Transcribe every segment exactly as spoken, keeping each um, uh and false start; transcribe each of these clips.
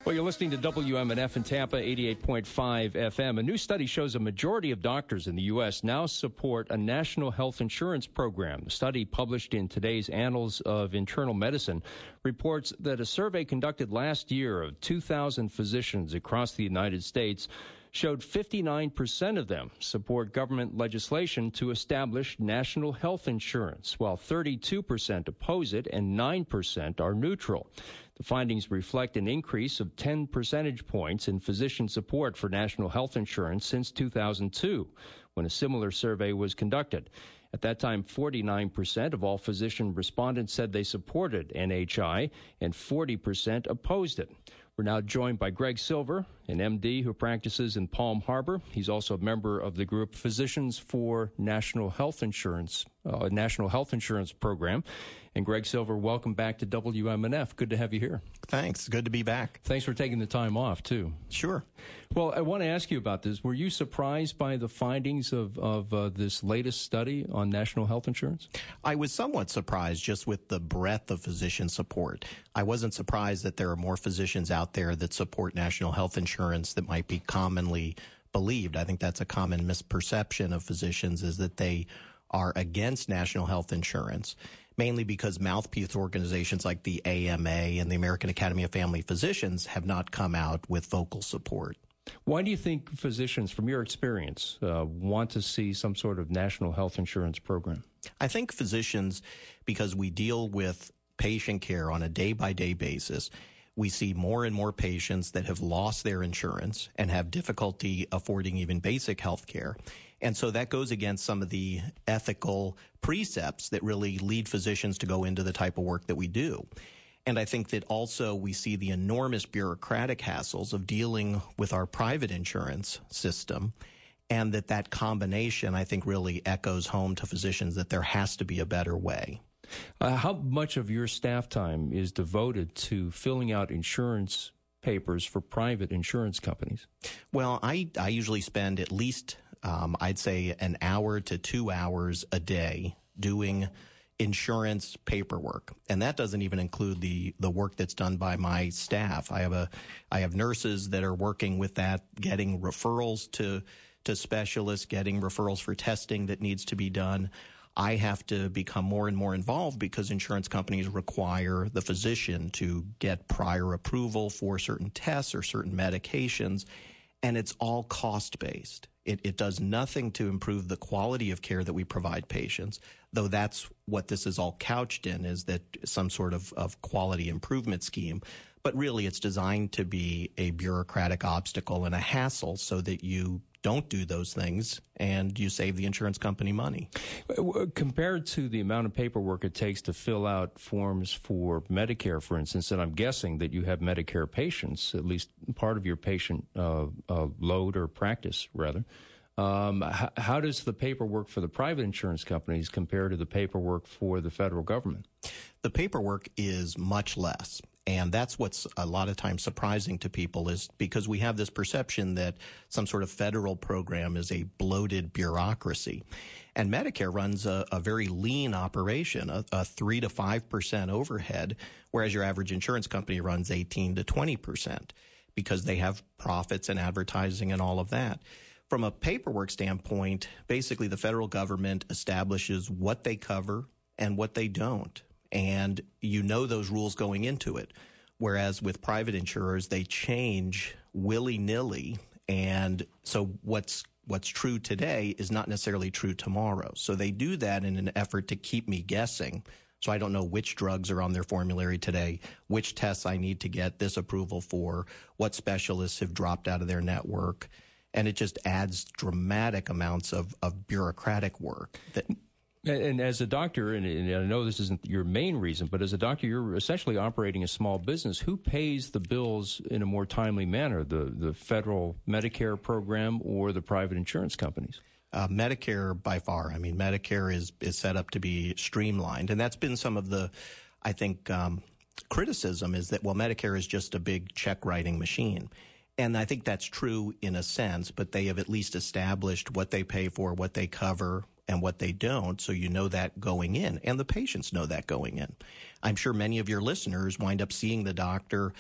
Well, you're listening to W M N F in Tampa, eighty-eight point five F M. A new study shows a majority of doctors in the U S now support a national health insurance program. The study, published in today's Annals of Internal Medicine, reports that a survey conducted last year of two thousand physicians across the United States showed fifty-nine percent of them support government legislation to establish national health insurance, while thirty-two percent oppose it and nine percent are neutral. The findings reflect an increase of ten percentage points in physician support for national health insurance since two thousand two, when a similar survey was conducted. At that time, forty-nine percent of all physician respondents said they supported N H I, and forty percent opposed it. We're now joined by Greg Silver, an M D who practices in Palm Harbor. He's also a member of the group Physicians for National Health Insurance, uh, National Health Insurance Program. And Greg Silver, welcome back to W M N F. Good to have you here. Thanks. Good to be back. Thanks for taking the time off, too. Sure. Well, I want to ask you about this. Were you surprised by the findings of, of uh, this latest study on national health insurance? I was somewhat surprised just with the breadth of physician support. I wasn't surprised that there are more physicians out there that support national health insurance that might be commonly believed. I think that's a common misperception of physicians, is that they are against national health insurance, mainly because mouthpiece organizations like the A M A and the American Academy of Family Physicians have not come out with vocal support. Why do you think physicians, from your experience, uh, want to see some sort of national health insurance program? I think physicians, because we deal with patient care on a day-by-day basis, we see more and more patients that have lost their insurance and have difficulty affording even basic health care. And so that goes against some of the ethical precepts that really lead physicians to go into the type of work that we do. And I think that also we see the enormous bureaucratic hassles of dealing with our private insurance system, and that that combination, I think, really echoes home to physicians that there has to be a better way. Uh, how much of your staff time is devoted to filling out insurance papers for private insurance companies? Well, I, I usually spend at least, um, I'd say, an hour to two hours a day doing insurance paperwork. And that doesn't even include the, the work that's done by my staff. I have a, I have nurses that are working with that, getting referrals to, to specialists, getting referrals for testing that needs to be done. I have to become more and more involved because insurance companies require the physician to get prior approval for certain tests or certain medications, and it's all cost-based. It, it does nothing to improve the quality of care that we provide patients, though that's what this is all couched in, is that some sort of, of quality improvement scheme. But really, it's designed to be a bureaucratic obstacle and a hassle so that you don't do those things and you save the insurance company money. Compared to the amount of paperwork it takes to fill out forms for Medicare, for instance, and I'm guessing that you have Medicare patients, at least part of your patient uh, uh, load or practice, rather. Um, how, how does the paperwork for the private insurance companies compare to the paperwork for the federal government? The paperwork is much less. And that's what's a lot of times surprising to people, is because we have this perception that some sort of federal program is a bloated bureaucracy. And Medicare runs a, a very lean operation, a, a three to five percent overhead, whereas your average insurance company runs eighteen to twenty percent because they have profits and advertising and all of that. From a paperwork standpoint, basically the federal government establishes what they cover and what they don't. And you know those rules going into it. Whereas with private insurers, they change willy-nilly. And so what's what's true today is not necessarily true tomorrow. So they do that in an effort to keep me guessing. So I don't know which drugs are on their formulary today, which tests I need to get this approval for, what specialists have dropped out of their network. And it just adds dramatic amounts of, of bureaucratic work that – And as a doctor, and I know this isn't your main reason, but as a doctor, you're essentially operating a small business. Who pays the bills in a more timely manner, the, the federal Medicare program or the private insurance companies? Uh, Medicare by far. I mean, Medicare is, is set up to be streamlined. And that's been some of the, I think, um, criticism is that, well, Medicare is just a big check-writing machine. And I think that's true in a sense, but they have at least established what they pay for, what they cover, and what they don't, so you know that going in, and the patients know that going in. I'm sure many of your listeners wind up seeing the doctor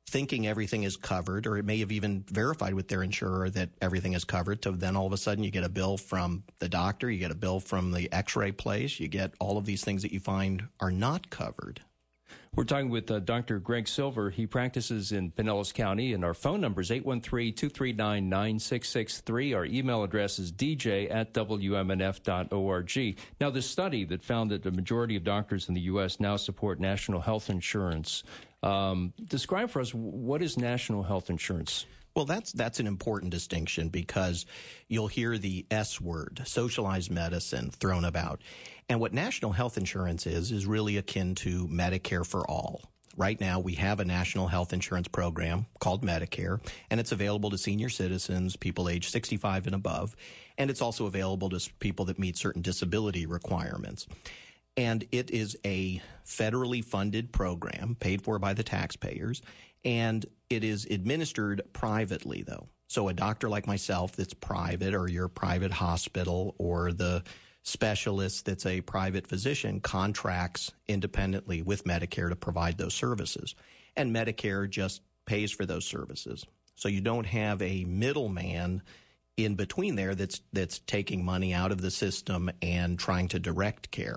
thinking everything is covered, or it may have even verified with their insurer that everything is covered, to then all of a sudden you get a bill from the doctor, you get a bill from the x-ray place, you get all of these things that you find are not covered. We're talking with uh, Doctor Greg Silver. He practices in Pinellas County, and our phone number is eight one three, two three nine, nine six six three. Our email address is d j at w m n f dot org. Now, this study that found that the majority of doctors in the U S now support national health insurance. Um, describe for us, what is national health insurance? Well, that's that's an important distinction, because you'll hear the S word, socialized medicine, thrown about. And what national health insurance is, is really akin to Medicare for all. Right now, we have a national health insurance program called Medicare, and it's available to senior citizens, people age sixty-five and above, and it's also available to people that meet certain disability requirements. And it is a federally funded program paid for by the taxpayers, and it is administered privately, though. So a doctor like myself that's private, or your private hospital, or the specialist that's a private physician, contracts independently with Medicare to provide those services. And Medicare just pays for those services. So you don't have a middleman in between there that's that's taking money out of the system and trying to direct care.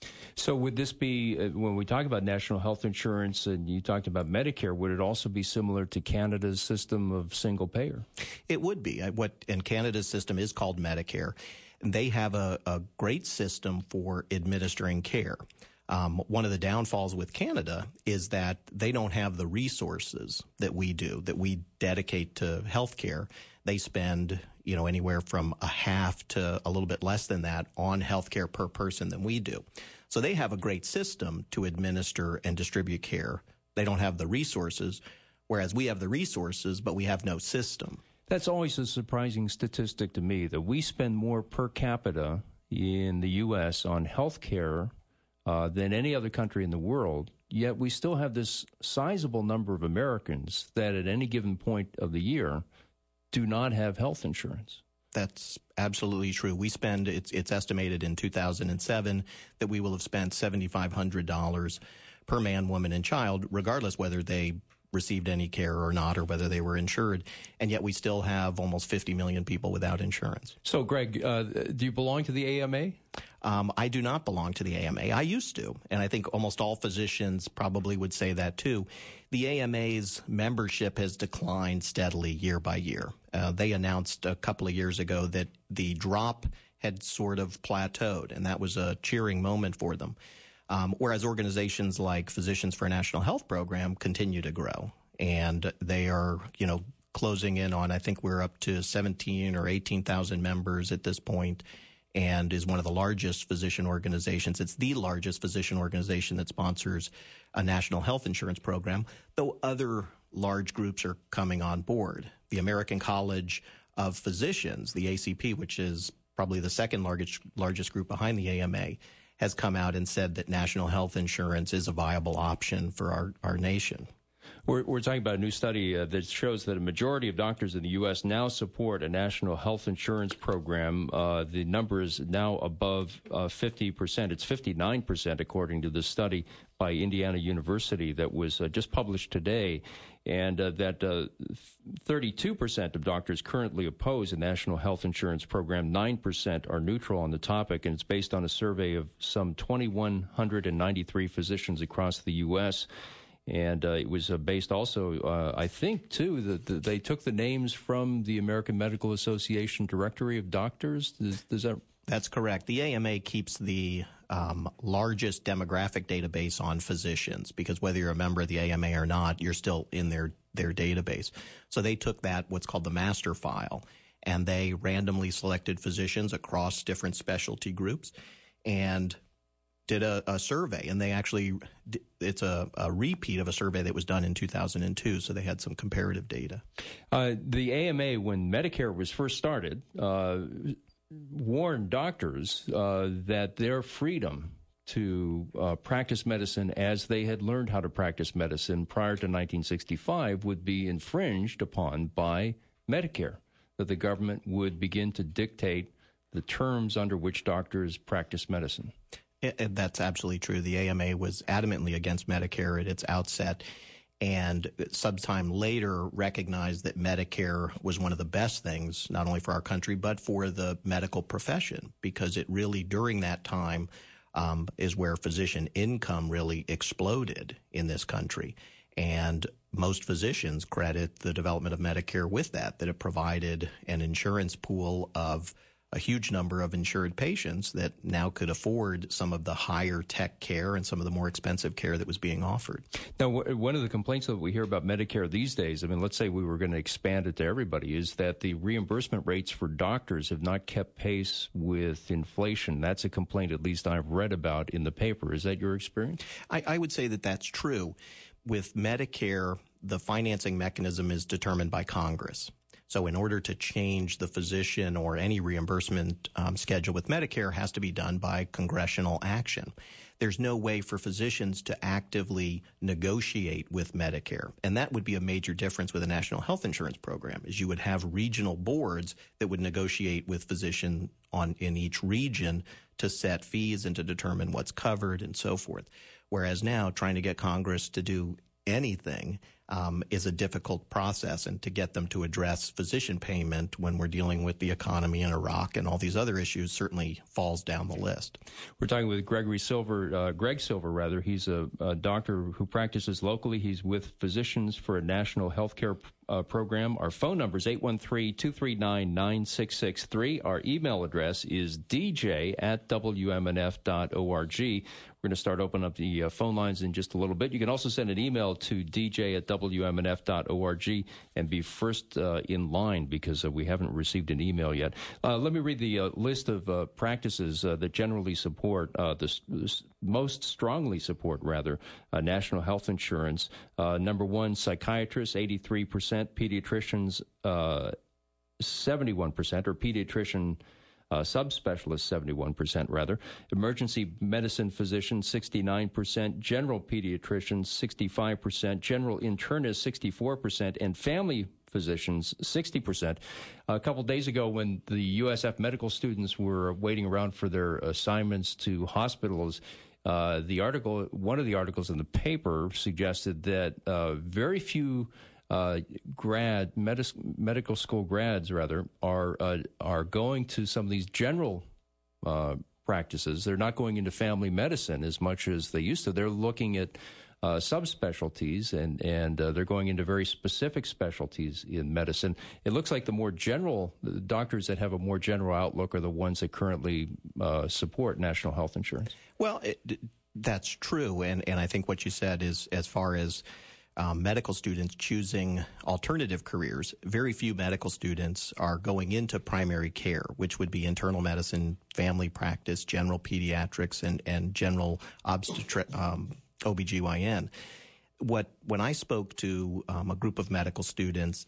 So would this be, uh, when we talk about national health insurance and you talked about Medicare, would it also be similar to Canada's system of single payer? It would be. What and Canada's system is called Medicare. They have a, a great system for administering care. Um, one of the downfalls with Canada is that they don't have the resources that we do, that we dedicate to healthcare. They spend, you know, anywhere from a half to a little bit less than that on healthcare per person than we do. So they have a great system to administer and distribute care. They don't have the resources, whereas we have the resources, but we have no system. That's always a surprising statistic to me, that we spend more per capita in the U S on health care uh, than any other country in the world, yet we still have this sizable number of Americans that at any given point of the year do not have health insurance. That's absolutely true. We spend, it's, it's estimated in two thousand seven that we will have spent seven thousand five hundred dollars per man, woman, and child, regardless whether they received any care or not, or whether they were insured, and yet we still have almost fifty million people without insurance. So, Greg, uh, do you belong to the A M A? Um, I do not belong to the A M A. I used to, and I think almost all physicians probably would say that too. The A M A's membership has declined steadily year by year. Uh, they announced a couple of years ago that the drop had sort of plateaued, and that was a cheering moment for them. Um, whereas organizations like Physicians for a National Health Program continue to grow, and they are, you know, closing in on, I think we're up to seventeen or eighteen thousand members at this point, and is one of the largest physician organizations. It's the largest physician organization that sponsors a national health insurance program, though other large groups are coming on board. The American College of Physicians, the A C P, which is probably the second largest largest group behind the A M A, has come out and said that national health insurance is a viable option for our, our nation. We're, we're talking about a new study uh, that shows that a majority of doctors in the U S now support a national health insurance program. Uh, the number is now above uh, fifty percent. It's fifty-nine percent, according to the study by Indiana University that was uh, just published today, and uh, that uh, thirty-two percent of doctors currently oppose a national health insurance program. nine percent are neutral on the topic, and it's based on a survey of some two thousand one hundred ninety-three physicians across the U S, And uh, it was uh, based also, uh, I think, too, that the, they took the names from the American Medical Association Directory of Doctors. Does, does that? That's correct. The A M A keeps the um, largest demographic database on physicians, because whether you're a member of the A M A or not, you're still in their, their database. So they took that, what's called the master file, and they randomly selected physicians across different specialty groups and did a, a survey, and they actually, it's a, a repeat of a survey that was done in two thousand two, so they had some comparative data. Uh, the A M A, when Medicare was first started, uh, warned doctors uh, that their freedom to uh, practice medicine as they had learned how to practice medicine prior to nineteen sixty-five would be infringed upon by Medicare, that the government would begin to dictate the terms under which doctors practice medicine. It, it, that's absolutely true. The A M A was adamantly against Medicare at its outset. and sometime later recognized that Medicare was one of the best things, not only for our country, but for the medical profession, because it really, during that time, um, is where physician income really exploded in this country. And most physicians credit the development of Medicare with that, that it provided an insurance pool of a huge number of insured patients that now could afford some of the higher tech care and some of the more expensive care that was being offered. Now, w- one of the complaints that we hear about Medicare these days, I mean, let's say we were going to expand it to everybody, is that the reimbursement rates for doctors have not kept pace with inflation. That's a complaint, at least I've read about in the paper. Is that your experience? I, I would say that that's true. With Medicare, the financing mechanism is determined by Congress. So in order to change the physician or any reimbursement um, schedule with Medicare, has to be done by congressional action. There's no way for physicians to actively negotiate with Medicare. And that would be a major difference with a national health insurance program, is you would have regional boards that would negotiate with physicians on in each region to set fees and to determine what's covered and so forth. Whereas now trying to get Congress to do anything um, is a difficult process, and to get them to address physician payment when we're dealing with the economy in Iraq and all these other issues certainly falls down the list. We're talking with Gregory Silver, uh, Greg Silver, rather. He's a, a doctor who practices locally. He's with Physicians for a National Healthcare uh, Program. Our phone number is eight one three, two three nine, nine six six three. Our email address is d j at w m n f dot org. We're going to start opening up the uh, phone lines in just a little bit. You can also send an email to d j at w m n f dot org and be first uh, in line, because uh, we haven't received an email yet. Uh, let me read the uh, list of uh, practices uh, that generally support, uh, the, the most strongly support, rather, uh, national health insurance. Uh, number one, psychiatrists, eighty-three percent, pediatricians, uh, seventy-one percent, or pediatrician Uh, subspecialists, seventy-one percent rather. Emergency medicine physicians, sixty-nine percent. General pediatricians, sixty-five percent. General internists, sixty-four percent. And family physicians, sixty percent. A couple days ago, when the U S F medical students were waiting around for their assignments to hospitals, uh, the article, one of the articles in the paper suggested that uh, very few Uh, grad medis- medical school grads rather are uh, are going to some of these general uh, practices. They're not going into family medicine as much as they used to. They're looking at uh, subspecialties, and and uh, they're going into very specific specialties in medicine. It looks like the more general the doctors that have a more general outlook are the ones that currently uh, support national health insurance. Well, it, that's true, and and I think what you said is, as far as Um, medical students choosing alternative careers, very few medical students are going into primary care, which would be internal medicine, family practice, general pediatrics, and, and general obstetri- um, O B G Y N. What, when I spoke to um, a group of medical students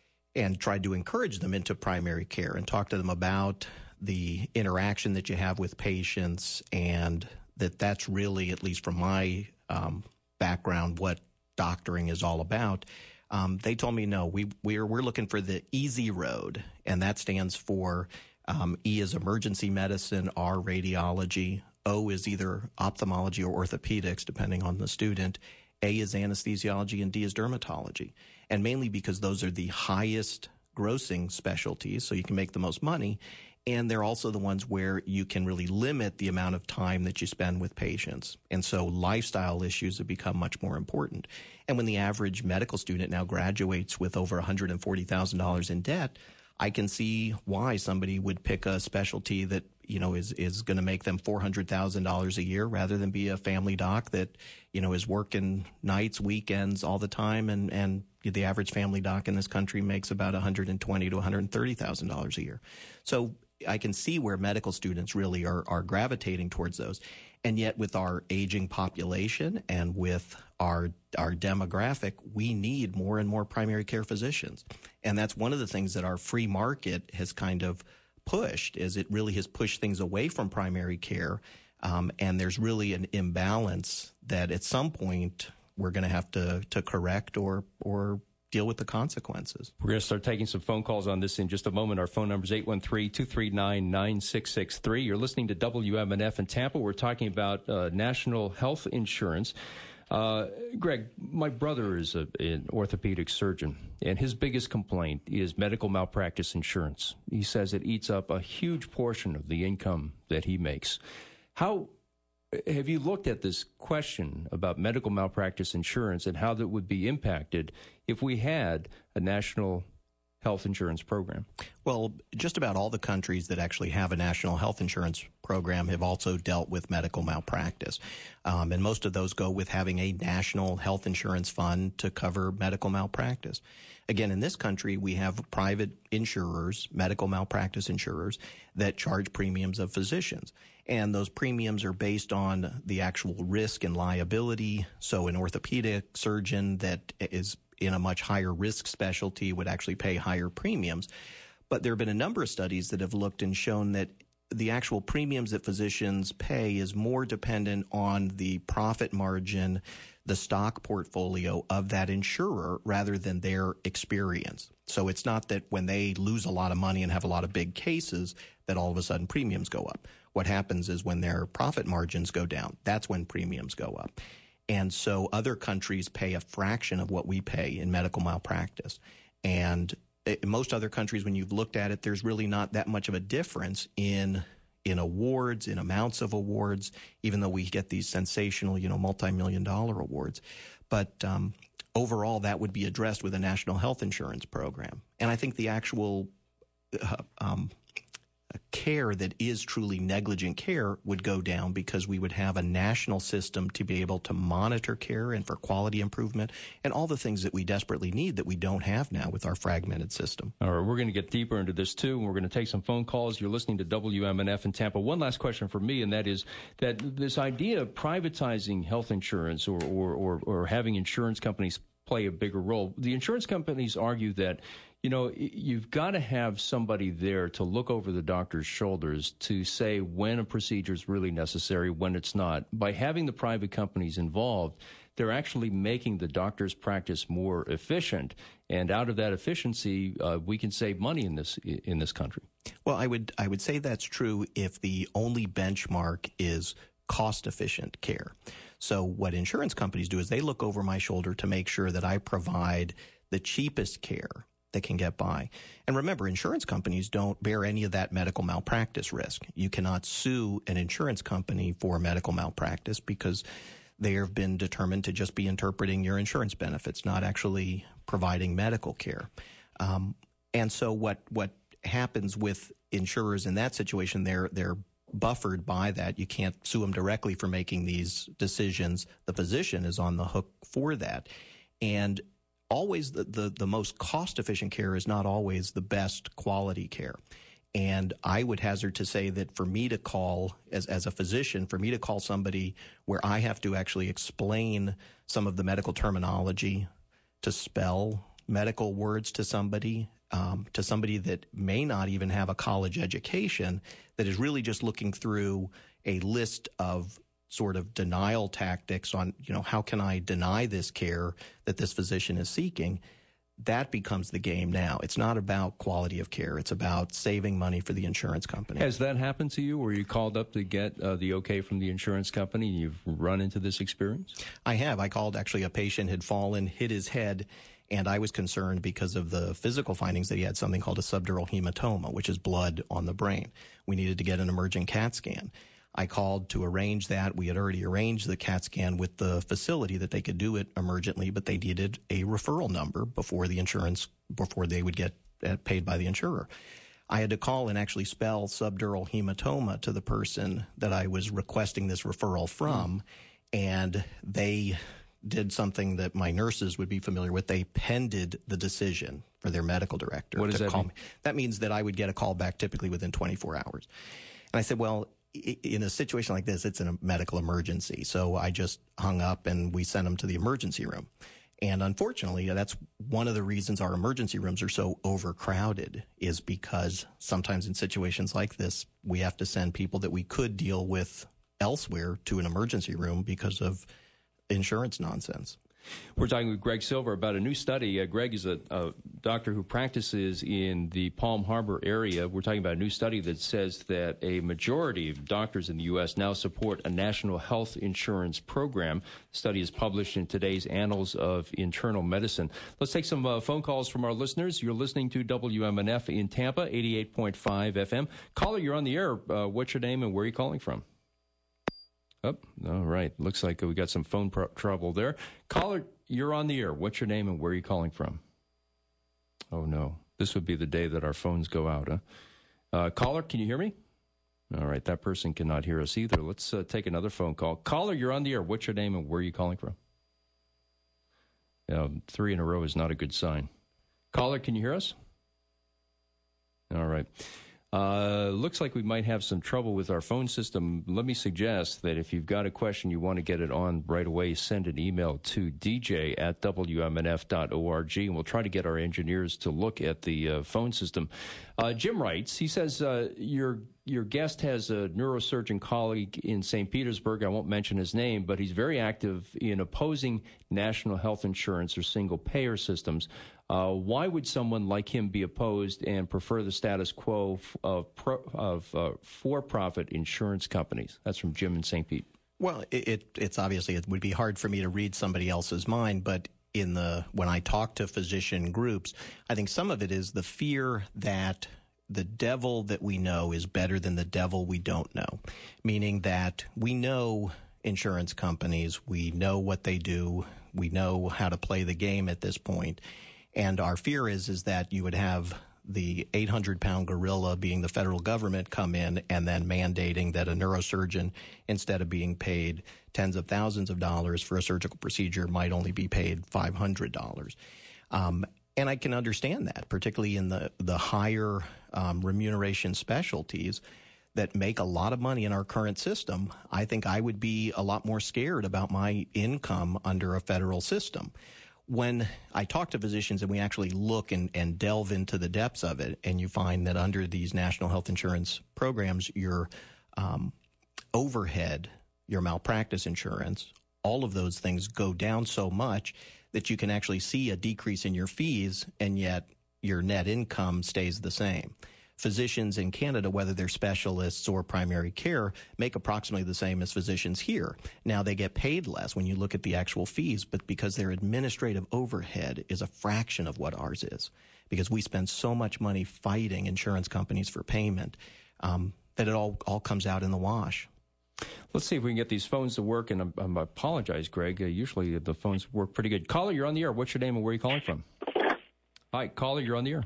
and tried to encourage them into primary care and talk to them about the interaction that you have with patients, and that that's really, at least from my um, background, what doctoring is all about, um, they told me, no, we, we're, we're looking for the easy road, and that stands for um, E is emergency medicine, R radiology, O is either ophthalmology or orthopedics, depending on the student, A is anesthesiology, and D is dermatology. And mainly because those are the highest grossing specialties, so you can make the most money, and they're also the ones where you can really limit the amount of time that you spend with patients. And so lifestyle issues have become much more important. And when the average medical student now graduates with over one hundred forty thousand dollars in debt, I can see why somebody would pick a specialty that, you know, is, is going to make them four hundred thousand dollars a year, rather than be a family doc that, you know, is working nights, weekends all the time. And, and the average family doc in this country makes about one hundred twenty thousand to one hundred thirty thousand dollars a year. So I can see where medical students really are, are gravitating towards those. And yet with our aging population and with our our demographic, we need more and more primary care physicians. And that's one of the things that our free market has kind of pushed, is it really has pushed things away from primary care. Um, and there's really an imbalance that at some point we're going to have to to correct or or deal with the consequences. We're going to start taking some phone calls on this in just a moment. Our phone number is eight one three, two three nine, nine six six three. You're listening to W M N F in Tampa. We're talking about uh, national health insurance. Uh, Greg, my brother is a, an orthopedic surgeon, and his biggest complaint is medical malpractice insurance. He says it eats up a huge portion of the income that he makes. How have you looked at this question about medical malpractice insurance and how that would be impacted if we had a national health insurance program? Well, just about all the countries that actually have a national health insurance program have also dealt with medical malpractice. Um, and most of those go with having a national health insurance fund to cover medical malpractice. Again, in this country, we have private insurers, medical malpractice insurers, that charge premiums of physicians. And those premiums are based on the actual risk and liability. So an orthopedic surgeon that is in a much higher risk specialty would actually pay higher premiums. But there have been a number of studies that have looked and shown that the actual premiums that physicians pay is more dependent on the profit margin, the stock portfolio of that insurer rather than their experience. So it's not that when they lose a lot of money and have a lot of big cases that all of a sudden premiums go up. What happens is when their profit margins go down, that's when premiums go up. And so other countries pay a fraction of what we pay in medical malpractice. And in most other countries, when you've looked at it, there's really not that much of a difference in in awards, in amounts of awards, even though we get these sensational, you know, multi-million dollar awards. But um, overall, that would be addressed with a national health insurance program. And I think the actual uh, um, care that is truly negligent care would go down because we would have a national system to be able to monitor care and for quality improvement and all the things that we desperately need that we don't have now with our fragmented system. All right, we're going to get deeper into this too, and we're going to take some phone calls. You're listening to W M N F in Tampa. One last question for me, and that is that this idea of privatizing health insurance or, or, or, or having insurance companies play a bigger role, the insurance companies argue that you know, you've got to have somebody there to look over the doctor's shoulders to say when a procedure is really necessary, when it's not. By having the private companies involved, they're actually making the doctor's practice more efficient. And out of that efficiency, uh, we can save money in this in this country. Well, I would I would say that's true if the only benchmark is cost-efficient care. So what insurance companies do is they look over my shoulder to make sure that I provide the cheapest care that can get by. And remember, insurance companies don't bear any of that medical malpractice risk. You cannot sue an insurance company for medical malpractice because they have been determined to just be interpreting your insurance benefits, not actually providing medical care. Um, and so what what happens with insurers in that situation, they're they're buffered by that. You can't sue them directly for making these decisions. The physician is on the hook for that. And always the, the, the most cost-efficient care is not always the best quality care. And I would hazard to say that for me to call, as, as a physician, for me to call somebody where I have to actually explain some of the medical terminology, to spell medical words to somebody, um, to somebody that may not even have a college education, that is really just looking through a list of sort of denial tactics on, you know, how can I deny this care that this physician is seeking? That becomes the game now. It's not about quality of care. It's about saving money for the insurance company. Has that happened to you where you called up to get uh, the okay from the insurance company and you've run into this experience? I have. I called actually a patient had fallen, hit his head, and I was concerned because of the physical findings that he had something called a subdural hematoma, which is blood on the brain. We needed to get an emergent CAT scan. I called to arrange that. We had already arranged the CAT scan with the facility that they could do it emergently, but they needed a referral number before the insurance, before they would get paid by the insurer. I had to call and actually spell subdural hematoma to the person that I was requesting this referral from, and they did something that my nurses would be familiar with. They pended the decision for their medical director. What does that mean? Me. That means that I would get a call back typically within twenty-four hours. And I said, well, in a situation like this, it's a medical emergency. So I just hung up and we sent them to the emergency room. And unfortunately, that's one of the reasons our emergency rooms are so overcrowded, is because sometimes in situations like this, we have to send people that we could deal with elsewhere to an emergency room because of insurance nonsense. We're talking with Greg Silver about a new study. Uh, Greg is a, a doctor who practices in the Palm Harbor area. We're talking about a new study that says that a majority of doctors in the U S now support a national health insurance program. The study is published in today's Annals of Internal Medicine. Let's take some uh, phone calls from our listeners. You're listening to W M N F in Tampa, eighty-eight point five F M. Caller, you're on the air. Uh, what's your name and where are you calling from? Oh, all right. Looks like we got some phone pro- trouble there. Caller, you're on the air. What's your name and where are you calling from? Oh, no. This would be the day that our phones go out, huh? Uh, caller, can you hear me? All right. That person cannot hear us either. Let's uh, take another phone call. Caller, you're on the air. What's your name and where are you calling from? Uh, three in a row is not a good sign. Caller, can you hear us? All right. Uh, looks like we might have some trouble with our phone system. Let me suggest that if you've got a question, you want to get it on right away, send an email to d j at w m n f dot org, and we'll try to get our engineers to look at the uh, phone system. Uh, Jim writes, he says, uh, your your guest has a neurosurgeon colleague in Saint Petersburg. I won't mention his name, but he's very active in opposing national health insurance or single-payer systems. Uh, why would someone like him be opposed and prefer the status quo of, pro, of uh, for-profit insurance companies? That's from Jim in Saint Pete. Well, it, it, it's obviously it would be hard for me to read somebody else's mind, but in the when I talk to physician groups, I think some of it is the fear that the devil that we know is better than the devil we don't know, meaning that we know insurance companies, we know what they do, we know how to play the game at this point. And our fear is is that you would have the eight hundred pound gorilla being the federal government come in and then mandating that a neurosurgeon, instead of being paid tens of thousands of dollars for a surgical procedure, might only be paid five hundred dollars. Um, and I can understand that, particularly in the, the higher um, remuneration specialties that make a lot of money in our current system. I think I would be a lot more scared about my income under a federal system. When I talk to physicians and we actually look and, and delve into the depths of it, and you find that under these national health insurance programs, your um, overhead, your malpractice insurance, all of those things go down so much that you can actually see a decrease in your fees, and yet your net income stays the same. Physicians in Canada, whether they're specialists or primary care, make approximately the same as physicians here. Now, they get paid less when you look at the actual fees, but because their administrative overhead is a fraction of what ours is, because we spend so much money fighting insurance companies for payment, um, that it all, all comes out in the wash. Let's see if we can get these phones to work, and um, I apologize, Greg. Uh, usually the phones work pretty good. Caller, you're on the air. What's your name and where are you calling from? Hi, caller, you're on the air.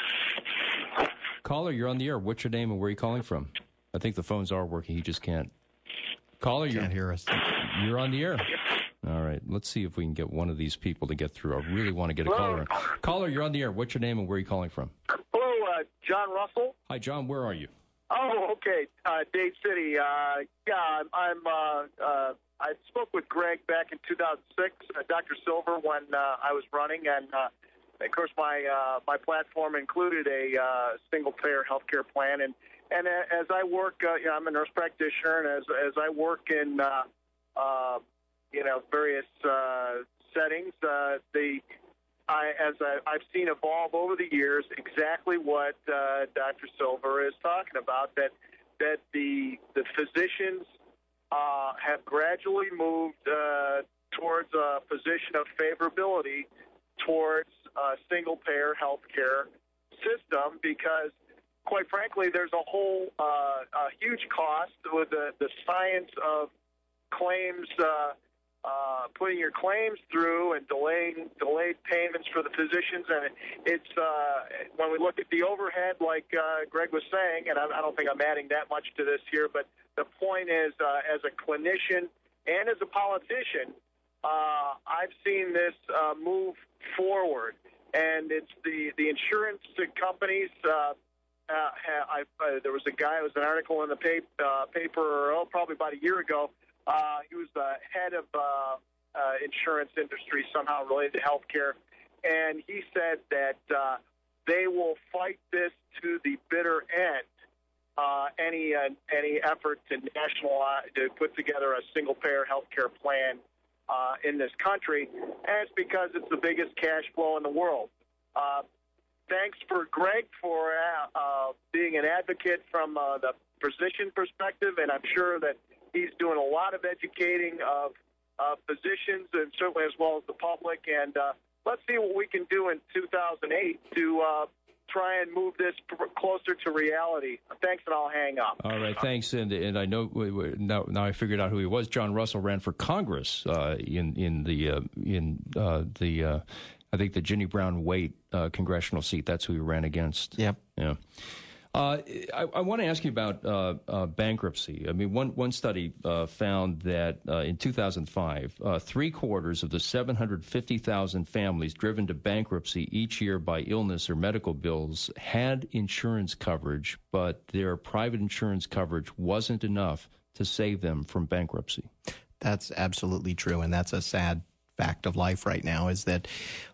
Caller, you're on the air. What's your name and where are you calling from? I think the phones are working. He just can't. Caller, you can't hear us. You're on the air. All right. Let's see if we can get one of these people to get through. I really want to get a caller in. Caller, you're on the air. What's your name and where are you calling from? Hello, uh, John Russell. Hi, John. Where are you? Oh, okay. Uh, Dade City. Uh, yeah, I'm. I'm uh, uh, I spoke with Greg back in two thousand six, uh, Doctor Silver, when uh, I was running, and uh, of course my uh, my platform included a uh, single-payer healthcare plan. And and as I work, uh, you know, I'm a nurse practitioner, and as as I work in uh, uh, you know various uh, settings, uh, the I, as I, I've seen evolve over the years, exactly what uh, Doctor Silver is talking about, that that the the physicians uh, have gradually moved uh, towards a position of favorability towards a single-payer healthcare system, because, quite frankly, there's a whole uh, a huge cost with the, the science of claims. Uh, Uh, putting your claims through and delaying delayed payments for the physicians, and it's uh, when we look at the overhead, like uh, Greg was saying, and I, I don't think I'm adding that much to this here, but the point is, uh, as a clinician and as a politician, uh, I've seen this uh, move forward, and it's the the insurance companies. Uh, uh, I, uh, there was a guy, it was an article in the paper, uh, paper oh, probably about a year ago. Uh, he was the head of uh, uh, insurance industry, somehow related to healthcare, and he said that uh, they will fight this to the bitter end. Uh, any uh, any effort to nationalize, to put together a single-payer healthcare plan uh, in this country, and it's because it's the biggest cash flow in the world. Uh, thanks for Greg for uh, uh, being an advocate from uh, the physician perspective, and I'm sure that he's doing a lot of educating of uh, physicians and certainly as well as the public. And uh, let's see what we can do in two thousand eight to uh, try and move this closer to reality. Thanks, and I'll hang up. All right, thanks. And and I know now, now I figured out who he was. John Russell ran for Congress uh, in in the uh, in uh, the uh, I think the Ginny Brown Waite uh, congressional seat. That's who he ran against. Yep. Yeah. Uh, I, I want to ask you about uh, uh, bankruptcy. I mean, one one study uh, found that uh, in two thousand five, uh, three quarters of the seven hundred fifty thousand families driven to bankruptcy each year by illness or medical bills had insurance coverage, but their private insurance coverage wasn't enough to save them from bankruptcy. That's absolutely true, and that's a sad fact of life right now, is that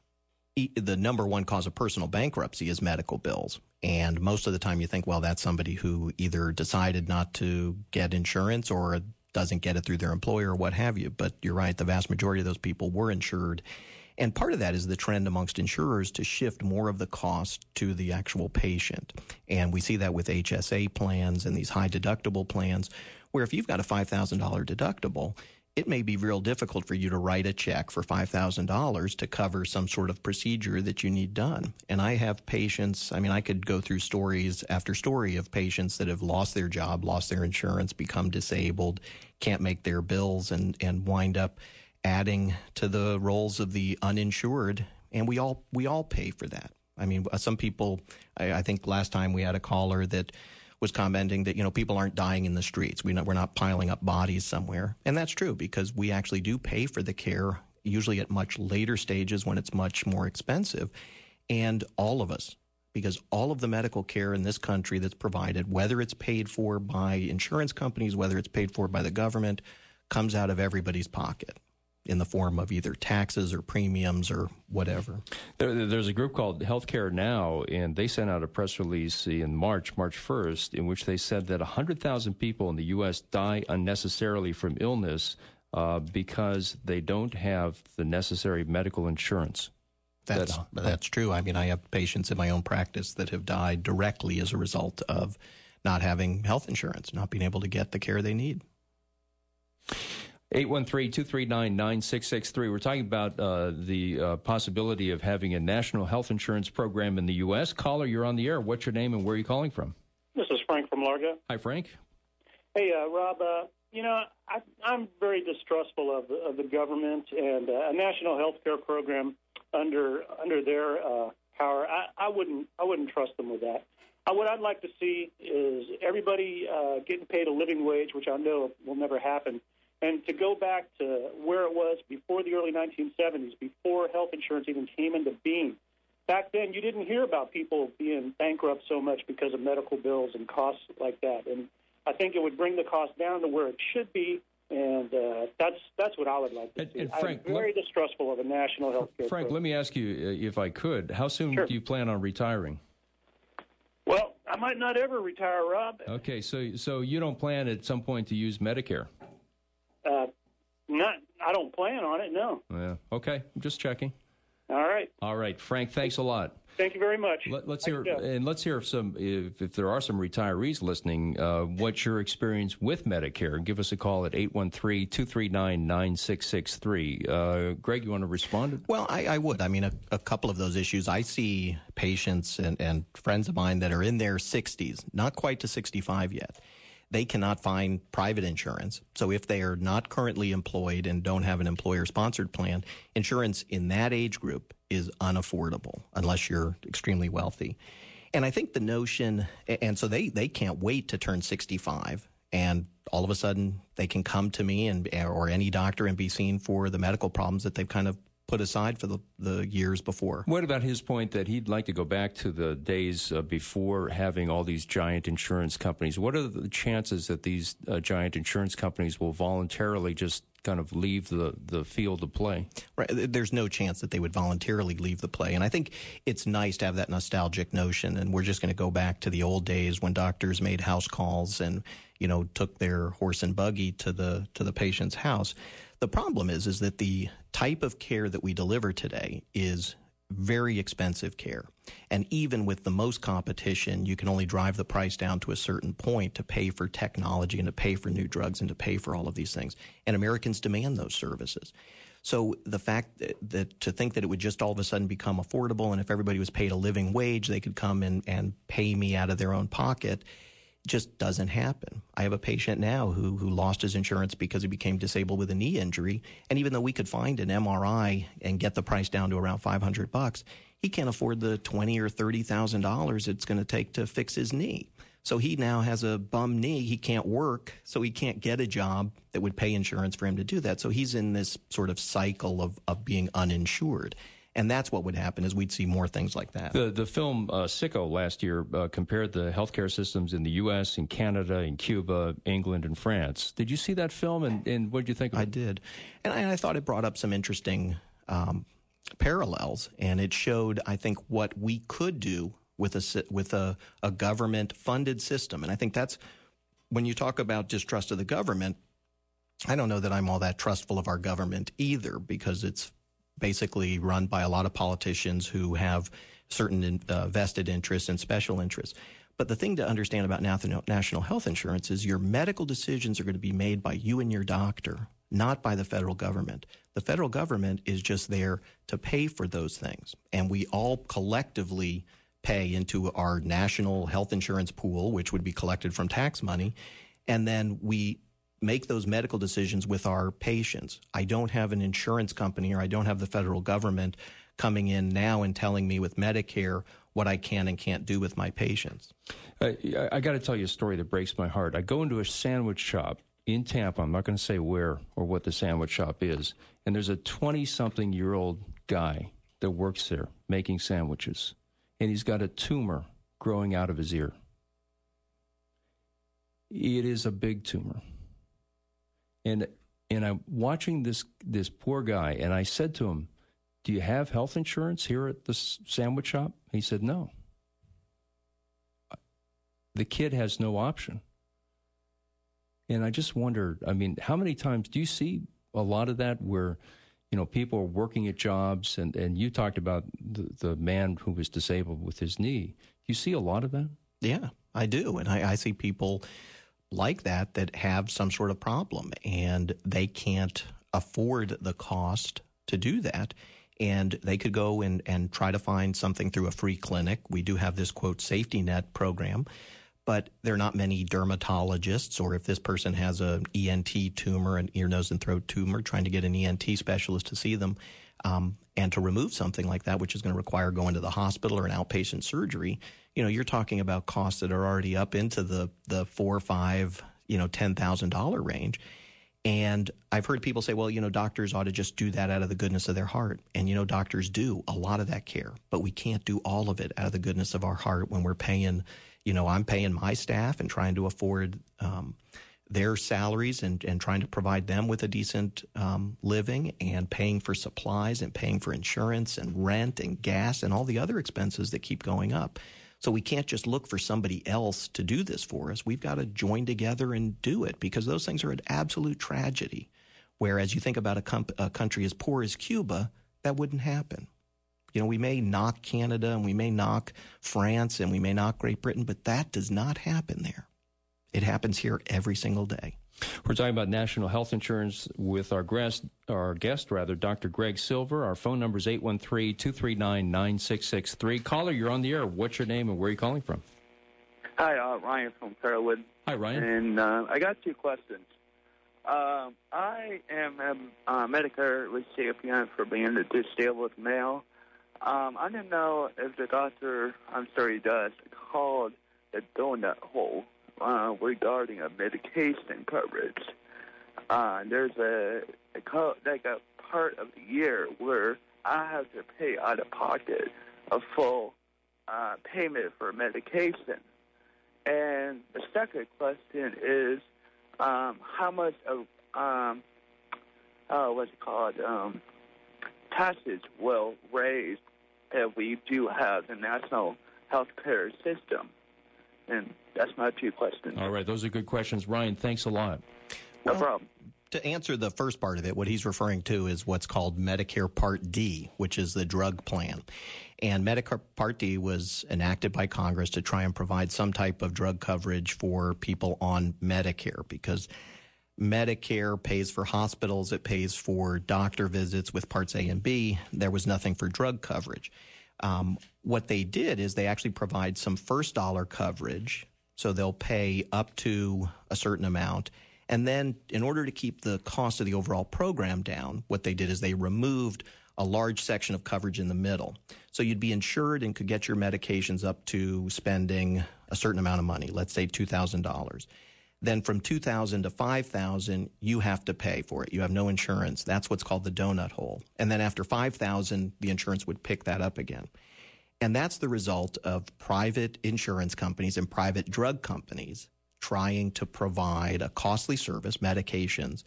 the number one cause of personal bankruptcy is medical bills. And most of the time you think, well, that's somebody who either decided not to get insurance or doesn't get it through their employer or what have you. But you're right, the vast majority of those people were insured. And part of that is the trend amongst insurers to shift more of the cost to the actual patient. And we see that with H S A plans and these high deductible plans, where if you've got a five thousand dollars deductible, it may be real difficult for you to write a check for five thousand dollars to cover some sort of procedure that you need done. And I have patients, I mean, I could go through stories after story of patients that have lost their job, lost their insurance, become disabled, can't make their bills, and, and wind up adding to the rolls of the uninsured. And we all we all pay for that. I mean, some people, I, I think last time we had a caller that was commenting that, you know, people aren't dying in the streets. We know, we're not piling up bodies somewhere. And that's true, because we actually do pay for the care, usually at much later stages when it's much more expensive. And all of us, because all of the medical care in this country that's provided, whether it's paid for by insurance companies, whether it's paid for by the government, comes out of everybody's pocket in the form of either taxes or premiums or whatever. There, there's a group called Healthcare Now, and they sent out a press release in March, March first, in which they said that one hundred thousand people in the U S die unnecessarily from illness uh, because they don't have the necessary medical insurance. That's, that, that's true. I mean, I have patients in my own practice that have died directly as a result of not having health insurance, not being able to get the care they need. eight one three, two three nine, nine six six three. We're talking about uh, the uh, possibility of having a national health insurance program in the U S. Caller, you're on the air. What's your name and where are you calling from? This is Frank from Largo. Hi, Frank. Hey, uh, Rob, uh, you know, I, I'm very distrustful of, of the government and uh, a national health care program under under their uh, power. I, I wouldn't I wouldn't trust them with that. Uh, what I'd like to see is everybody uh, getting paid a living wage, which I know will never happen. And to go back to where it was before the early nineteen seventies, before health insurance even came into being. Back then, you didn't hear about people being bankrupt so much because of medical bills and costs like that. And I think it would bring the cost down to where it should be, and uh, that's that's what I would like to and, see. and Frank, I'm very let, distrustful of a national health care Frank, program. let me ask you, uh, if I could, how soon Sure. do you plan on retiring? Well, I might not ever retire, Rob. Okay, so so you don't plan at some point to use Medicare? Uh, not, I don't plan on it, no. Yeah. Okay, I'm just checking. All right. All right, Frank, thanks a lot. Thank you very much. Let, let's Thank hear you. and let's hear if some if, if there are some retirees listening, uh, what's your experience with Medicare? Give us a call at eight one three, two three nine, nine six six three. Uh, Greg, you want to respond? Well, I, I would. I mean, a, a couple of those issues. I see patients and, and friends of mine that are in their sixties, not quite to sixty-five yet. They cannot find private insurance. So if they are not currently employed and don't have an employer-sponsored plan, insurance in that age group is unaffordable unless you're extremely wealthy. And I think the notion, and so they, they can't wait to turn sixty-five, and all of a sudden they can come to me and or any doctor and be seen for the medical problems that they've kind of put aside for the, the years before. What about his point that he'd like to go back to the days uh, before having all these giant insurance companies? What are the chances that these uh, giant insurance companies will voluntarily just kind of leave the, the field of play? Right. There's no chance that they would voluntarily leave the play. And I think it's nice to have that nostalgic notion. And we're just going to go back to the old days when doctors made house calls and, you know, took their horse and buggy to the to the patient's house. The problem is, is that the type of care that we deliver today is very expensive care. And even with the most competition, you can only drive the price down to a certain point to pay for technology and to pay for new drugs and to pay for all of these things. And Americans demand those services. So the fact that, that to think that it would just all of a sudden become affordable, and if everybody was paid a living wage, they could come in and pay me out of their own pocket, just doesn't happen. I have a patient now who who lost his insurance because he became disabled with a knee injury, and even though we could find an M R I and get the price down to around five hundred bucks, he can't afford the twenty or thirty thousand dollars it's going to take to fix his knee. So he now has a bum knee. He can't work, so he can't get a job that would pay insurance for him to do that. So he's in this sort of cycle of, of being uninsured. And that's what would happen, is we'd see more things like that. The the film uh, Sicko last year uh, compared the healthcare systems in the U S, in Canada, in Cuba, England, and France. Did you see that film, and, and what did you think of it? I did. And I, I thought it brought up some interesting um, parallels, and it showed, I think, what we could do with a, with a, a government-funded system. And I think that's, when you talk about distrust of the government, I don't know that I'm all that trustful of our government either, because it's basically run by a lot of politicians who have certain uh, vested interests and special interests. But the thing to understand about national health insurance is your medical decisions are going to be made by you and your doctor, not by the federal government. The federal government is just there to pay for those things. And we all collectively pay into our national health insurance pool, which would be collected from tax money, and then we make those medical decisions with our patients. I don't have an insurance company, or I don't have the federal government coming in now and telling me with Medicare what I can and can't do with my patients. Uh, I got to tell you a story that breaks my heart. I go into a sandwich shop in Tampa. I'm not going to say where or what the sandwich shop is. And there's a twenty-something-year-old guy that works there making sandwiches. And he's got a tumor growing out of his ear. It is a big tumor. And and I'm watching this this poor guy, and I said to him, "Do you have health insurance here at the sandwich shop?" He said, "No." The kid has no option. And I just wondered, I mean, how many times do you see a lot of that where, you know, people are working at jobs, and, and you talked about the, the man who was disabled with his knee. Do you see a lot of that? Yeah, I do. And I, I see people like that that have some sort of problem, and they can't afford the cost to do that. And they could go and, and try to find something through a free clinic. We do have this, quote, safety net program, but there are not many dermatologists, or if this person has an E N T tumor, an ear, nose, and throat tumor, trying to get an E N T specialist to see them um, and to remove something like that, which is going to require going to the hospital or an outpatient surgery. You know, you're talking about costs that are already up into the the four, five, you know, ten thousand dollar range. And I've heard people say, well, you know, doctors ought to just do that out of the goodness of their heart. And, you know, doctors do a lot of that care, but we can't do all of it out of the goodness of our heart when we're paying, you know, I'm paying my staff and trying to afford um, their salaries and, and trying to provide them with a decent um, living, and paying for supplies and paying for insurance and rent and gas and all the other expenses that keep going up. So we can't just look for somebody else to do this for us. We've got to join together and do it, because those things are an absolute tragedy. Whereas you think about a, com- a country as poor as Cuba, that wouldn't happen. You know, we may knock Canada and we may knock France and we may knock Great Britain, but that does not happen there. It happens here every single day. We're talking about national health insurance with our guest, our guest rather, Doctor Greg Silver. Our phone number is eight one three, two three nine, nine six six three. Caller, you're on the air. What's your name and where are you calling from? Hi, uh, Ryan from Fairwood. Hi, Ryan. And uh, I got two questions. Uh, I am a uh, Medicare recipient for being a disabled male. Um, I didn't know if the doctor, I'm sure he does, called the donut hole uh, regarding a medication coverage. Uh, there's a, a co- like a part of the year where I have to pay out of pocket a full uh, payment for medication. And the second question is um, how much of um, uh, what's it called um, taxes will raise if we do have the national health care system. And that's my two questions. All right, those are good questions. Ryan, thanks a lot. No well, problem. To answer the first part of it, what he's referring to is what's called Medicare Part D, which is the drug plan. And Medicare Part D was enacted by Congress to try and provide some type of drug coverage for people on Medicare, because Medicare pays for hospitals, it pays for doctor visits with Parts A and B. There was nothing for drug coverage. Um, what they did is they actually provide some first dollar coverage, so they'll pay up to a certain amount. And then in order to keep the cost of the overall program down, what they did is they removed a large section of coverage in the middle. So you'd be insured and could get your medications up to spending a certain amount of money, let's say two thousand dollars. Then from two thousand dollars to five thousand dollars, you have to pay for it. You have no insurance. That's what's called the donut hole. And then after five thousand dollars, the insurance would pick that up again. And that's the result of private insurance companies and private drug companies trying to provide a costly service, medications,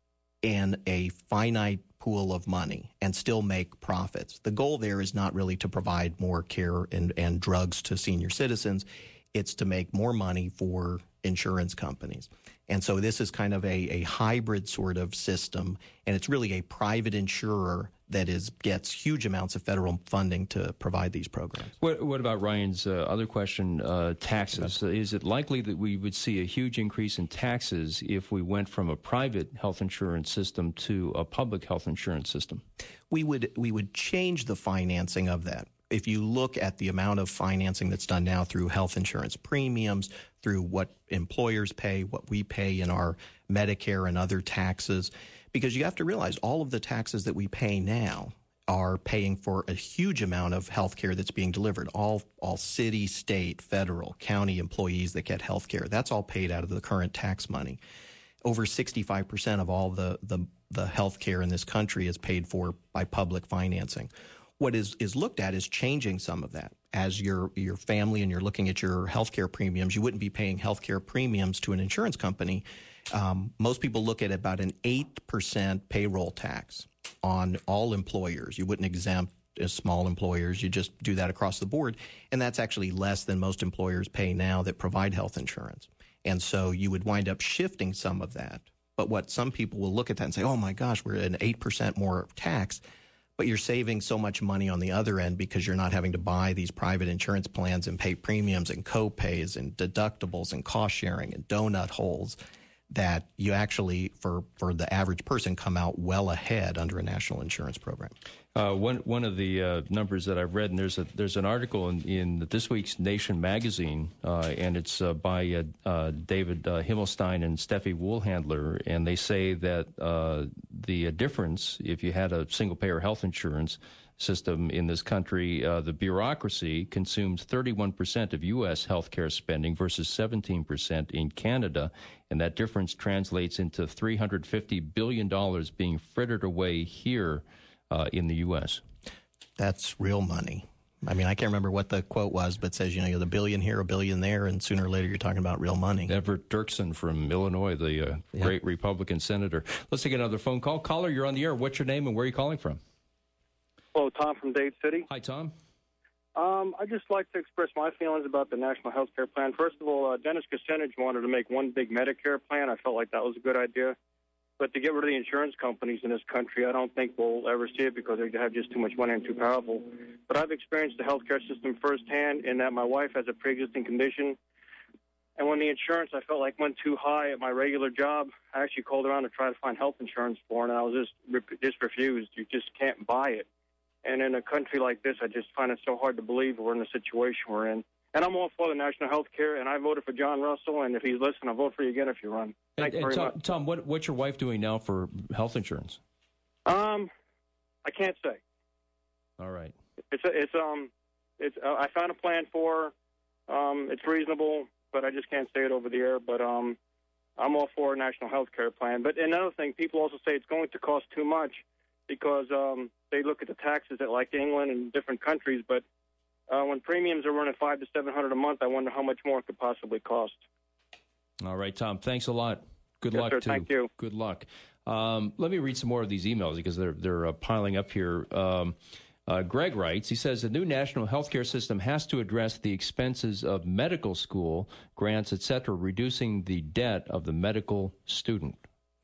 and a finite pool of money and still make profits. The goal there is not really to provide more care and, and drugs to senior citizens. It's to make more money for insurance companies. And so this is kind of a, a hybrid sort of system, and it's really a private insurer that is gets huge amounts of federal funding to provide these programs. What, what about Ryan's uh, other question, uh, taxes? Uh, is it likely that we would see a huge increase in taxes if we went from a private health insurance system to a public health insurance system? We would we would change the financing of that. If you look at the amount of financing that's done now through health insurance premiums, through what employers pay, what we pay in our Medicare and other taxes, because you have to realize all of the taxes that we pay now are paying for a huge amount of health care that's being delivered. All all city, state, federal, county employees that get health care, that's all paid out of the current tax money. Over sixty-five percent of all the, the, the health care in this country is paid for by public financing. What is, is looked at is changing some of that. As your your family and you're looking at your healthcare premiums, you wouldn't be paying healthcare premiums to an insurance company. Um, most people look at about an eight percent payroll tax on all employers. You wouldn't exempt as small employers. You just do that across the board. And that's actually less than most employers pay now that provide health insurance. And so you would wind up shifting some of that. But what some people will look at that and say, oh, my gosh, we're at an eight percent more tax. But you're saving so much money on the other end because you're not having to buy these private insurance plans and pay premiums and co-pays and deductibles and cost sharing and donut holes, that you actually, for, for the average person, come out well ahead under a national insurance program. Uh, one one of the uh, numbers that I've read, and there's a there's an article in, in this week's Nation magazine, uh, and it's uh, by uh, uh, David uh, Himmelstein and Steffi Woolhandler, and they say that uh, the difference, if you had a single-payer health insurance system in this country, uh, the bureaucracy consumes thirty-one percent of U S healthcare spending versus seventeen percent in Canada, and that difference translates into three hundred fifty billion dollars being frittered away here uh, in the U S. That's real money. I mean, I can't remember what the quote was, but it says, you know, you're the billion here, a billion there, and sooner or later you're talking about real money. Everett Dirksen from Illinois, the uh, yep. great Republican senator. Let's take another phone call. Caller, you're on the air. What's your name and where are you calling from? Hello, Tom from Dade City. Hi, Tom. Um, I'd just like to express my feelings about the National Health Care Plan. First of all, uh, Dennis Kucinich wanted to make one big Medicare plan. I felt like that was a good idea. But to get rid of the insurance companies in this country, I don't think we'll ever see it because they have just too much money and too powerful. But I've experienced the healthcare system firsthand in that my wife has a pre-existing condition. And when the insurance, I felt like, went too high at my regular job, I actually called around to try to find health insurance for her, and I was just, just refused. You just can't buy it. And in a country like this, I just find it so hard to believe we're in the situation we're in. And I'm all for the national health care, and I voted for John Russell, and if he's listening, I'll vote for you again if you run. Thank and, you very and Tom, much. Tom, what, what's your wife doing now for health insurance? Um, I can't say. All right. It's a, it's um, it's uh, I found a plan for her. Um, it's reasonable, but I just can't say it over the air. But um, I'm all for a national health care plan. But another thing, people also say it's going to cost too much because um, they look at the taxes at like England and different countries, but Uh, when premiums are running five to seven hundred a month, I wonder how much more it could possibly cost. All right, Tom. Thanks a lot. Good yes, luck. Sir, too. Thank you. Good luck. Um, let me read some more of these emails because they're they're uh, piling up here. Um, uh, Greg writes. He says the new national healthcare system has to address the expenses of medical school grants, et cetera, reducing the debt of the medical student.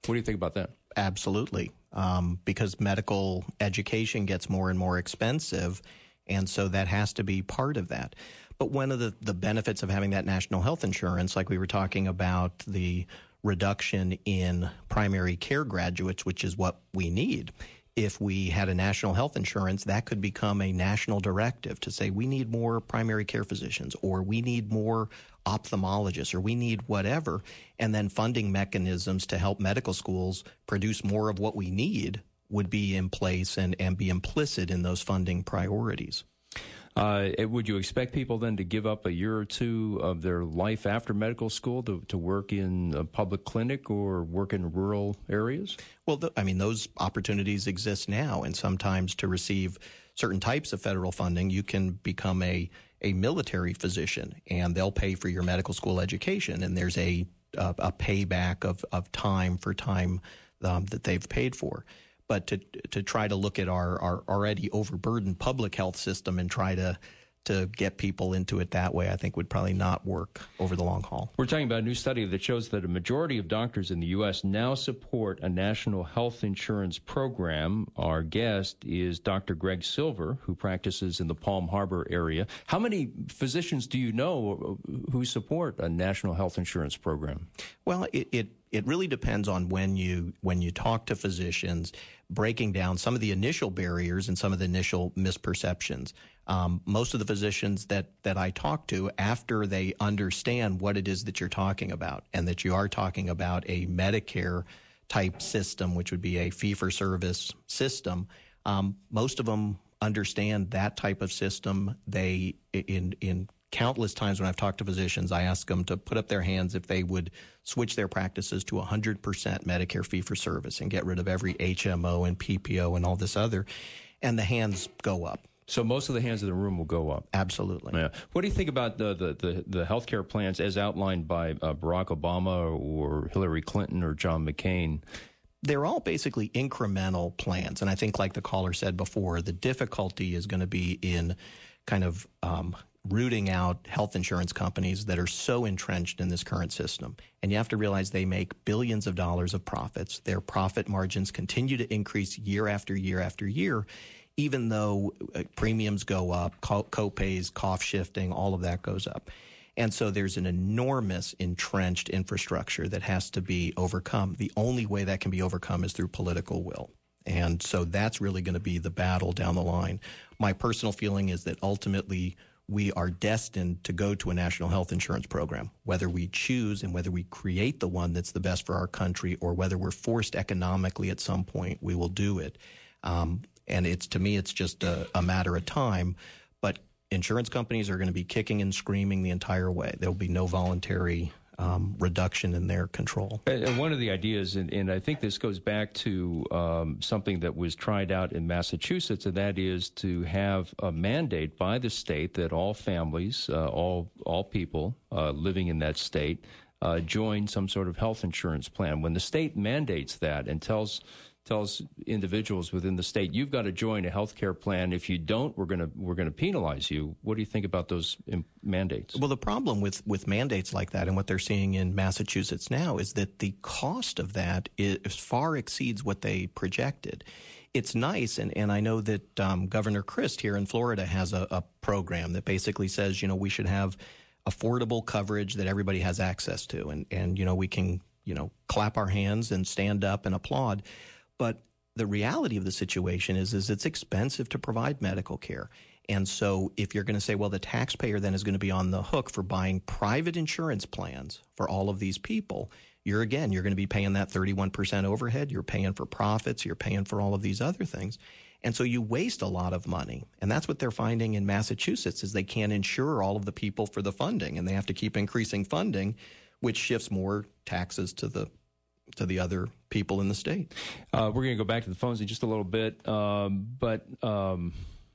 What do you think about that? Absolutely, um, because medical education gets more and more expensive, and so that has to be part of that. But one of the, the benefits of having that national health insurance, like we were talking about the reduction in primary care graduates, which is what we need. If we had a national health insurance, that could become a national directive to say we need more primary care physicians, or we need more ophthalmologists, or we need whatever, and then funding mechanisms to help medical schools produce more of what we need would be in place and, and be implicit in those funding priorities. Uh, would you expect people then to give up a year or two of their life after medical school to, to work in a public clinic or work in rural areas? Well, the, I mean, those opportunities exist now, and sometimes to receive certain types of federal funding, you can become a, a military physician, and they'll pay for your medical school education, and there's a, a, a payback of, of time for time um, that they've paid for. But to to try to look at our, our already overburdened public health system and try to to get people into it that way, I think would probably not work over the long haul. We're talking about a new study that shows that a majority of doctors in the U S now support a national health insurance program. Our guest is Doctor Greg Silver, who practices in the Palm Harbor area. How many physicians do you know who support a national health insurance program? Well, it, it It really depends on when you when you talk to physicians, breaking down some of the initial barriers and some of the initial misperceptions. Um, most of the physicians that, that I talk to, after they understand what it is that you're talking about, and that you are talking about a Medicare type system, which would be a fee-for-service system, um, most of them understand that type of system. They in in countless times when I've talked to physicians, I ask them to put up their hands if they would switch their practices to one hundred percent Medicare fee-for-service and get rid of every H M O and P P O and all this other, and the hands go up. So most of the hands in the room will go up. Absolutely. Yeah. What do you think about the the, the, the health care plans as outlined by uh, Barack Obama or Hillary Clinton or John McCain? They're all basically incremental plans. And I think, like the caller said before, the difficulty is going to be in kind of um, rooting out health insurance companies that are so entrenched in this current system. And you have to realize they make billions of dollars of profits. Their profit margins continue to increase year after year after year, even though premiums go up, co- co-pays, cost shifting, all of that goes up. And so there's an enormous entrenched infrastructure that has to be overcome. The only way that can be overcome is through political will. And so that's really going to be the battle down the line. My personal feeling is that ultimately we are destined to go to a national health insurance program, whether we choose and whether we create the one that's the best for our country, or whether we're forced economically at some point, we will do it. Um, and it's, to me, it's just a, a matter of time. But insurance companies are going to be kicking and screaming the entire way. There will be no voluntary um, reduction in their control. And one of the ideas, and, and I think this goes back to um, something that was tried out in Massachusetts, and that is to have a mandate by the state that all families, uh, all all people uh, living in that state, uh, join some sort of health insurance plan. When the state mandates that and tells tells individuals within the state, you've got to join a health care plan. If you don't, we're going to we're going to penalize you. What do you think about those mandates? Well, the problem with, with mandates like that and what they're seeing in Massachusetts now is that the cost of that is far exceeds what they projected. It's nice, and, and I know that um, Governor Christ here in Florida has a, a program that basically says, you know, we should have affordable coverage that everybody has access to, and, and you know, we can, you know, clap our hands and stand up and applaud. But the reality of the situation is, is it's expensive to provide medical care. And so if you're going to say, well, the taxpayer then is going to be on the hook for buying private insurance plans for all of these people, you're, again, you're going to be paying that thirty-one percent overhead. You're paying for profits. You're paying for all of these other things. And so you waste a lot of money. And that's what they're finding in Massachusetts, is they can't insure all of the people for the funding, and they have to keep increasing funding, which shifts more taxes to the to the other people in the state. Uh, we're going to go back to the phones in just a little bit, um, but um,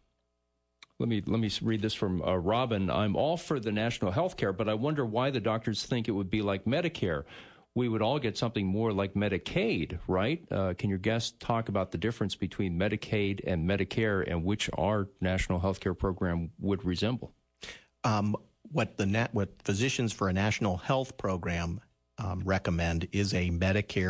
let me let me read this from uh, Robin. I'm all for the national health care, but I wonder why the doctors think it would be like Medicare. We would all get something more like Medicaid, right? Uh, can your guest talk about the difference between Medicaid and Medicare, and which our national health care program would resemble? Um, what the nat- what Physicians for a National Health Program Um, recommend is a Medicare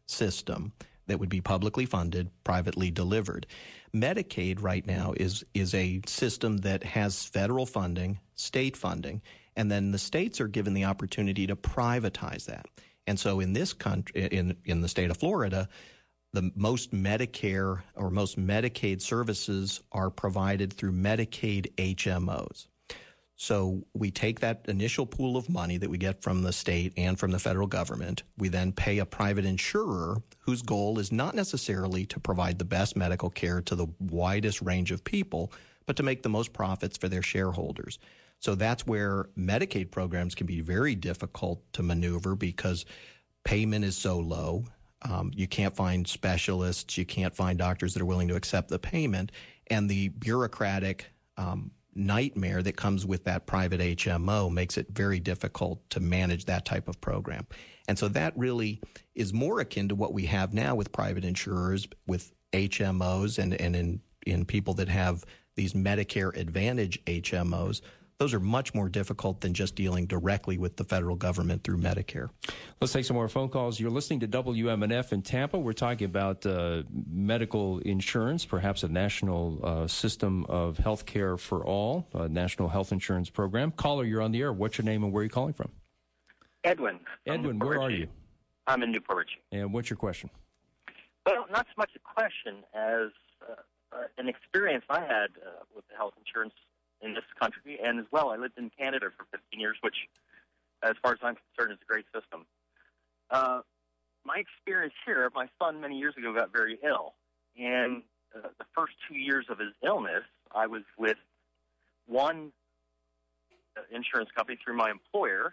system that would be publicly funded, privately delivered. Medicaid right now is is a system that has federal funding, state funding, and then the states are given the opportunity to privatize that. And so in this country, in in the state of Florida, the most Medicare or most Medicaid services are provided through Medicaid H M Os. So we take that initial pool of money that we get from the state and from the federal government. We then pay a private insurer whose goal is not necessarily to provide the best medical care to the widest range of people, but to make the most profits for their shareholders. So that's where Medicaid programs can be very difficult to maneuver because payment is so low. Um, you can't find specialists. You can't find doctors that are willing to accept the payment. And the bureaucratic um nightmare that comes with that private H M O makes it very difficult to manage that type of program. And so that really is more akin to what we have now with private insurers, with H M Os and, and in, in people that have these Medicare Advantage H M Os. Those are much more difficult than just dealing directly with the federal government through Medicare. Let's take some more phone calls. You're listening to W M N F in Tampa. We're talking about uh, medical insurance, perhaps a national uh, system of health care for all, a national health insurance program. Caller, you're on the air. What's your name and where are you calling from? Edwin. Edwin, where are you? I'm in Newport Richey. And what's your question? Well, not so much a question as uh, uh, an experience I had uh, with the health insurance in this country, and as well, I lived in Canada for fifteen years, which, as far as I'm concerned, is a great system. Uh, my experience here, my son many years ago got very ill, and uh, the first two years of his illness, I was with one uh, insurance company through my employer,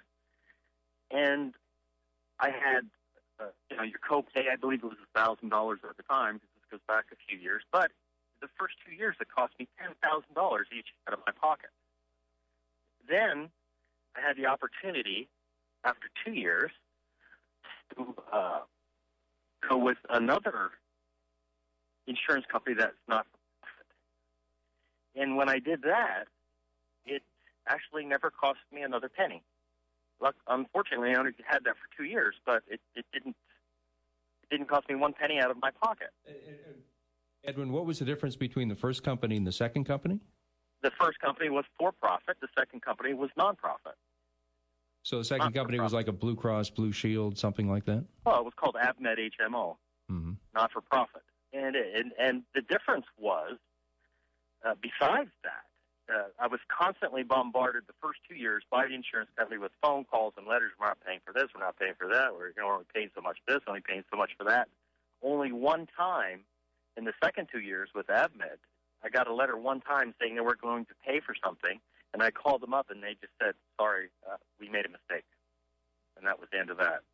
and I had, uh, you know, your copay, I believe it was one thousand dollars at the time, because this goes back a few years, but the first two years, it cost me ten thousand dollars each out of my pocket. Then I had the opportunity, after two years, to uh, go with another insurance company that's not for profit. And when I did that, it actually never cost me another penny. Look, unfortunately, I only had that for two years, but it, it didn't it didn't cost me one penny out of my pocket. Edwin, what was the difference between the first company and the second company? The first company was for-profit. The second company was non-profit. So the second company was like a Blue Cross, Blue Shield, something like that? Well, it was called AvMed H M O, mm-hmm. not-for-profit. And, and and the difference was, uh, besides that, uh, I was constantly bombarded the first two years by the insurance company with phone calls and letters. We're not paying for this. We're not paying for that. We're you know, only paying so much for this, only paying so much for that. Only one time in the second two years with AvMed, I got a letter one time saying they were going to pay for something, and I called them up, and they just said, sorry, uh, we made a mistake. And that was the end of that.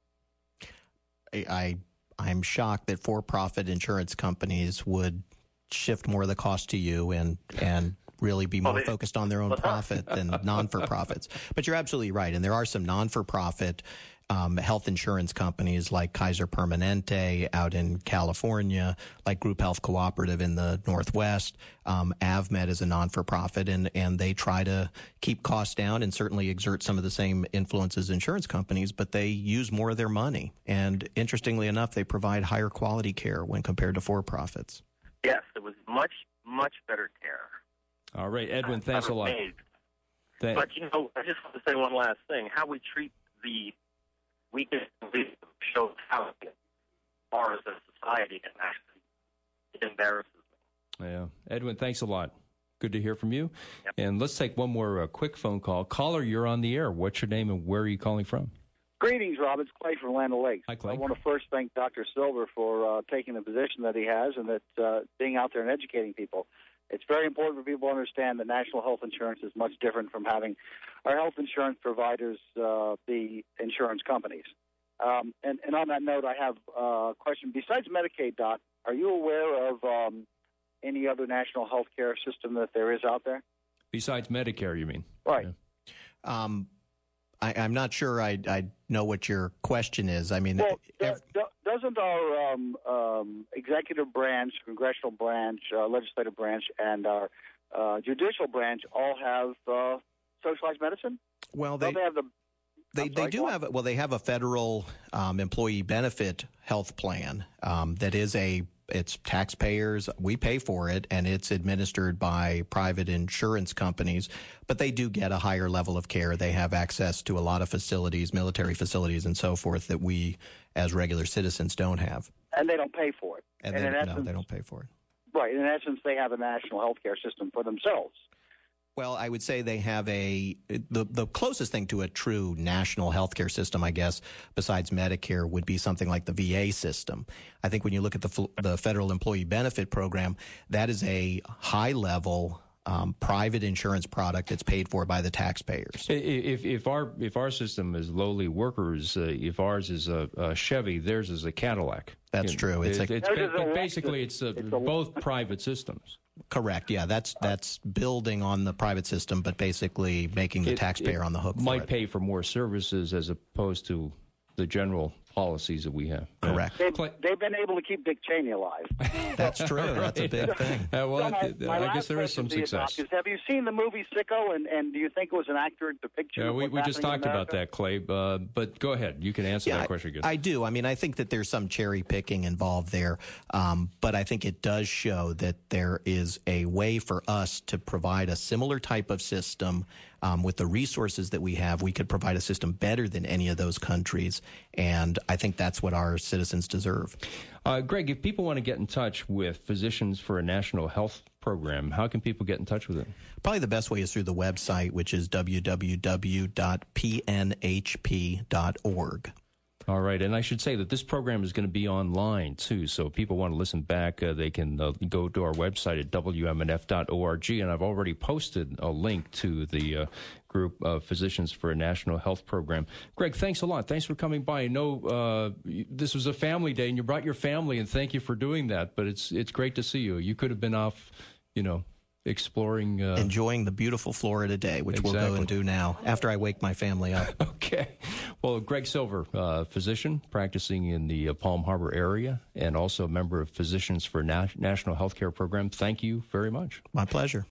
I, I, I'm shocked that for-profit insurance companies would shift more of the cost to you and, and really be more well, they, focused on their own profit than non-for-profits. But you're absolutely right, and there are some non-for-profit Um, health insurance companies like Kaiser Permanente out in California, like Group Health Cooperative in the Northwest. Um, AvMed is a non-for-profit, and, and they try to keep costs down and certainly exert some of the same influence as insurance companies, but they use more of their money. And interestingly enough, they provide higher quality care when compared to for-profits. Yes, it was much, much better care. All right, Edwin, thanks a lot. Thank- but, you know, I just want to say one last thing. How we treat the weakest shows how far as a society can actually, it embarrasses me. Yeah. Edwin, thanks a lot. Good to hear from you. Yep. And let's take one more uh, quick phone call. Caller, you're on the air. What's your name and where are you calling from? Greetings, Rob. It's Clay from Land O'Lakes. Hi, Clay. I want to first thank Doctor Silver for uh, taking the position that he has and that uh, being out there and educating people. It's very important for people to understand that national health insurance is much different from having our health insurance providers uh, be insurance companies. Um, and, and on that note, I have a question. Besides Medicaid, Doc, are you aware of um, any other national health care system that there is out there? Besides Medicare, you mean? Right. Yeah. Um, I, I'm not sure I, I know what your question is. I mean, well, every, do, doesn't our um, um, executive branch, congressional branch, uh, legislative branch, and our uh, judicial branch all have uh, socialized medicine? Well, they, Don't they have the They I'm sorry, they do have well they have a federal um, employee benefit health plan um, that is a it's taxpayers, we pay for it, and it's administered by private insurance companies, but they do get a higher level of care. They have access to a lot of facilities, military facilities and so forth, that we as regular citizens don't have. And they don't pay for it. And, and they, in no, essence, they don't pay for it. Right. In essence, they have a national health care system for themselves. Well, I would say they have a the the closest thing to a true national healthcare system, I guess, besides Medicare, would be something like the V A system. I think when you look at the the Federal Employee Benefit Program, that is a high level um, private insurance product that's paid for by the taxpayers. If if our if our system is lowly workers, uh, if ours is a, a Chevy, theirs is a Cadillac. That's you true. Know, it's it, a, it's ba- but basically it's, a, it's a, both private systems. Correct. Yeah, that's that's building on the private system, but basically making the It- taxpayer it on the hook for might it. pay for more services as opposed to the general policies that we have. Correct. They've, Clay- they've been able to keep Dick Cheney alive. That's true. That's a big thing. Uh, well, So my- I- my I last guess there is some question to you, success. Doc, is, have you seen the movie Sicko, and, and do you think it was an accurate depiction Yeah, of we, what's we just happening in talked about America? that, Clay. Uh, but go ahead. You can answer Yeah, that I- question again. I do. I mean, I think that there's some cherry picking involved there, um, but I think it does show that there is a way for us to provide a similar type of system um, with the resources that we have. We could provide a system better than any of those countries, and I think that's what our citizens deserve. Uh, Greg, if people want to get in touch with Physicians for a National Health Program, how can people get in touch with it? Probably the best way is through the website, which is w w w dot p n h p dot org. All right, and I should say that this program is going to be online, too, so if people want to listen back, uh, they can uh, go to our website at w m n f dot org, and I've already posted a link to the uh, group of Physicians for a National Health Program. Greg, thanks a lot. Thanks for coming by. I know uh, this was a family day, and you brought your family, and thank you for doing that, but it's it's great to see you. You could have been off, you know, exploring. Uh, Enjoying the beautiful Florida day, which we'll Exactly. go and do now after I wake my family up. Okay. Well, Greg Silver, uh, physician practicing in the uh, Palm Harbor area and also a member of Physicians for Na- National Healthcare Program. Thank you very much. My pleasure.